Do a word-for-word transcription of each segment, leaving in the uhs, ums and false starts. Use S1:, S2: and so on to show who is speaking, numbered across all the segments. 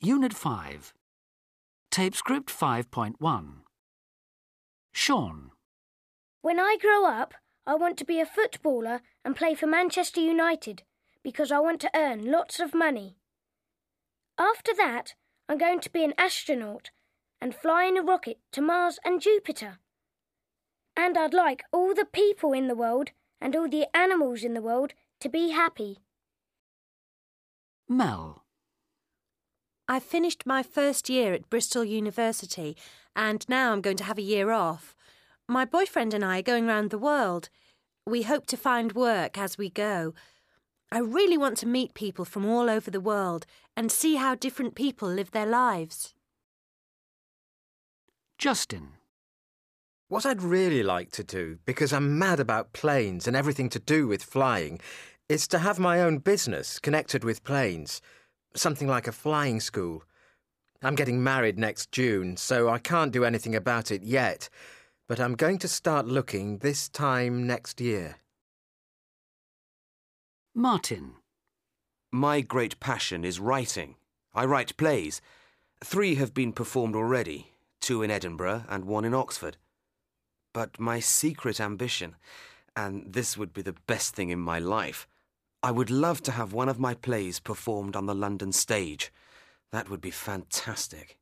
S1: Unit five. Tape script five point one. Sean.
S2: When I grow up, I want to be a footballer and play for Manchester United because I want to earn lots of money. After that, I'm going to be an astronaut and fly in a rocket to Mars and Jupiter. And I'd like all the people in the world and all the animals in the world to be happy.
S1: Mel.
S3: I finished my first year at Bristol University and now I'm going to have a year off. My boyfriend and I are going round the world. We hope to find work as we go. I really want to meet people from all over the world and see how different people live their lives.
S1: Justin.
S4: What I'd really like to do, because I'm mad about planes and everything to do with flying, is to have my own business connected with planes, something like a flying school. I'm getting married next June, so I can't do anything about it yet, but I'm going to start looking this time next year.
S1: Martin.
S5: My great passion is writing. I write plays. Three have been performed already, two in Edinburgh and one in Oxford. But my secret ambition, and this would be the best thing in my life, I would love to have one of my plays performed on the London stage. That would be fantastic.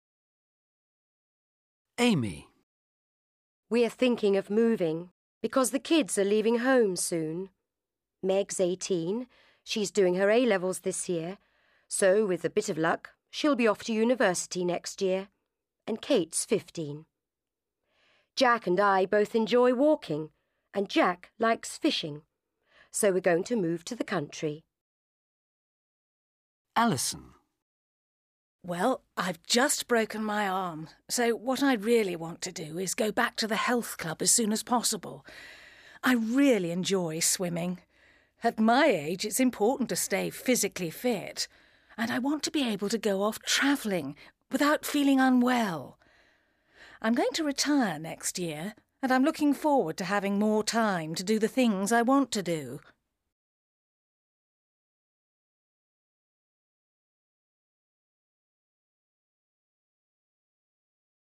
S1: Amy.
S6: We're thinking of moving because the kids are leaving home soon. Meg's eighteen. She's doing her A-levels this year. So, with a bit of luck, she'll be off to university next year. And Kate's fifteen. Jack and I both enjoy walking, and Jack likes fishing. So we're going to move to the country.
S1: Alison.
S7: Well, I've just broken my arm, so what I really want to do is go back to the health club as soon as possible. I really enjoy swimming. At my age, it's important to stay physically fit, and I want to be able to go off travelling without feeling unwell. I'm going to retire next year, and I'm looking forward to having more time to do the things I want to do.